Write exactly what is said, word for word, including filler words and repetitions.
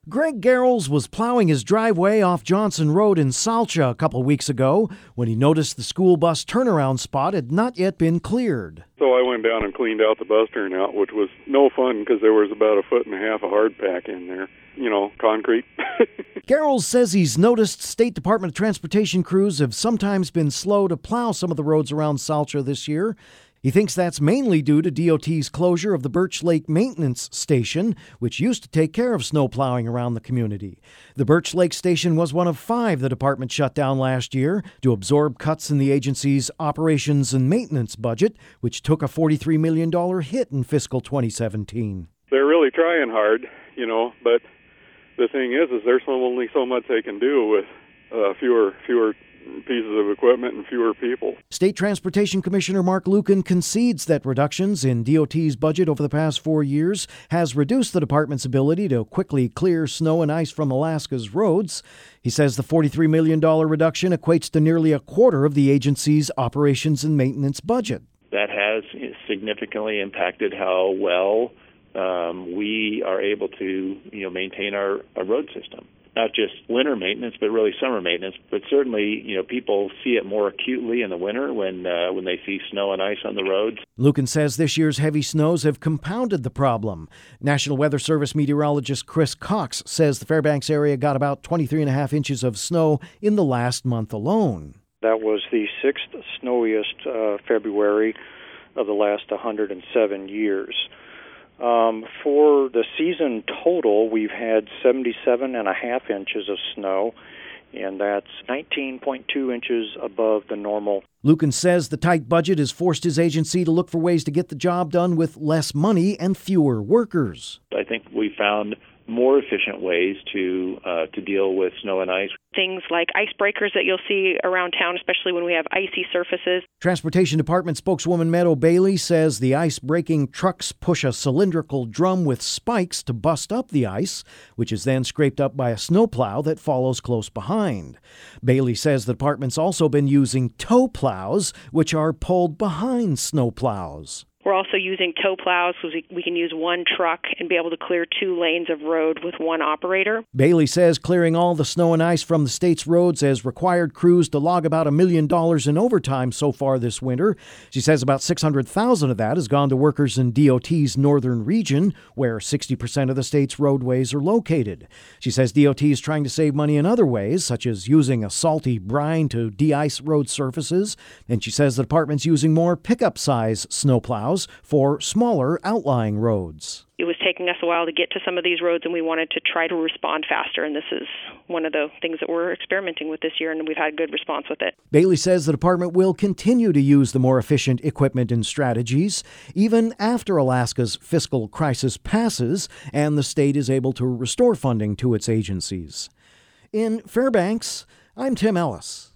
Greg Garrels was plowing his driveway off Johnson Road in Salcha a couple weeks ago when he noticed the school bus turnaround spot had not yet been cleared. So I went down and cleaned out the bus turnout, which was no fun because there was about a foot and a half of hard pack in there. You know, concrete. Garrels says he's noticed State Department of Transportation crews have sometimes been slow to plow some of the roads around Salcha this year. He thinks that's mainly due to D O T's closure of the Birch Lake Maintenance Station, which used to take care of snow plowing around the community. The Birch Lake Station was one of five the department shut down last year to absorb cuts in the agency's operations and maintenance budget, which took a forty-three million dollars hit in fiscal twenty seventeen. They're really trying hard, you know, but the thing is, is there's only so much they can do with uh, fewer, fewer pieces of equipment and fewer people. State Transportation Commissioner Mark Lucan concedes that reductions in D O T's budget over the past four years has reduced the department's ability to quickly clear snow and ice from Alaska's roads. He says the forty-three million dollars reduction equates to nearly a quarter of the agency's operations and maintenance budget. That has significantly impacted how well um, we are able to, you know, maintain our, our road system. Not just winter maintenance, but really summer maintenance. But certainly, you know, people see it more acutely in the winter when uh, when they see snow and ice on the roads. Lucan says this year's heavy snows have compounded the problem. National Weather Service meteorologist Chris Cox says the Fairbanks area got about twenty-three and a half inches of snow in the last month alone. That was the sixth snowiest uh, February of the last one hundred seven years. Um, for the season total, we've had seventy-seven and a half inches of snow, and that's nineteen point two inches above the normal. Lucan says the tight budget has forced his agency to look for ways to get the job done with less money and fewer workers. I think we found more efficient ways to uh, to deal with snow and ice. Things like icebreakers that you'll see around town, especially when we have icy surfaces. Transportation Department spokeswoman Meadow Bailey says the ice-breaking trucks push a cylindrical drum with spikes to bust up the ice, which is then scraped up by a snowplow that follows close behind. Bailey says the department's also been using tow plows, which are pulled behind snowplows. We're also using tow plows because we, we can use one truck and be able to clear two lanes of road with one operator. Bailey says clearing all the snow and ice from the state's roads has required crews to log about a million dollars in overtime so far this winter. She says about six hundred thousand dollars of that has gone to workers in D O T's northern region, where sixty percent of the state's roadways are located. She says D O T is trying to save money in other ways, such as using a salty brine to de-ice road surfaces. And she says the department's using more pickup-size snowplows for smaller outlying roads. It was taking us a while to get to some of these roads, and we wanted to try to respond faster, and this is one of the things that we're experimenting with this year, and we've had good response with it. Bailey says the department will continue to use the more efficient equipment and strategies, even after Alaska's fiscal crisis passes and the state is able to restore funding to its agencies. In Fairbanks, I'm Tim Ellis.